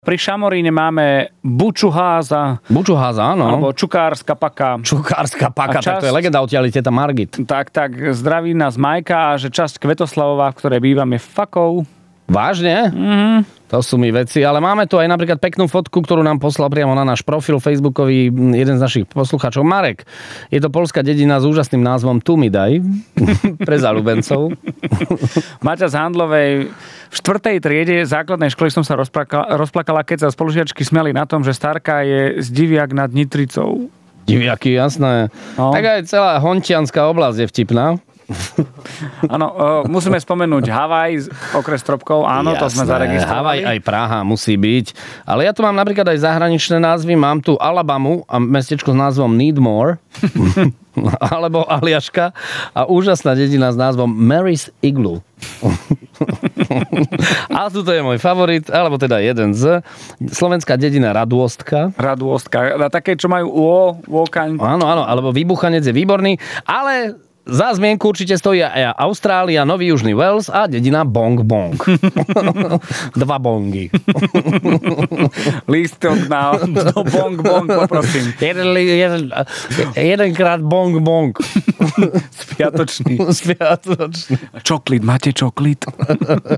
Pri Šamoríne máme Bučuháza. Bučuháza, áno. Alebo Čukárska paka. Čukárska paka, tak to je legenda odtiaľ teta Margit. Tak, zdraví nás Majka a že časť Kvetoslavova, v ktorej bývam, je fakou. Vážne? To sú mi veci, ale máme tu aj napríklad peknú fotku, ktorú nám poslal priamo na náš profil facebookový jeden z našich poslucháčov, Marek. Je to poľská dedina s úžasným názvom Tumidaj pre záľubencov. Maťa z Handlovej. V 4. triede základnej školy som sa rozplakala, keď sa spolužiačky smeli na tom, že Starka je z Diviak nad Nitricou. Diviaky, jasné. No. Tak aj celá hontianská oblasť je vtipná. Áno, musíme spomenúť Havaj, okres Stropkov, áno, jasné, to sme zaregistrovali. Havaj aj Praha musí byť, ale ja tu mám napríklad aj zahraničné názvy, mám tu Alabamu a mestečko s názvom Needmore, alebo Aliaška a úžasná dedina s názvom Mary's Igloo. A tuto je môj favorit, alebo teda jeden z slovenská dedina Radôstka. Radôstka, také, čo majú Vôkaň. Áno, alebo Výbuchanec je výborný, ale za zmienku určite stojí aj Austrália, Nový Južný Wales a dedina Bong Bong. 2 bongy. Lístok na Bong Bong, poprosím. Jedenkrát Bong Bong. Spiatočný. Spiatočný. Čoklit, máte čoklit?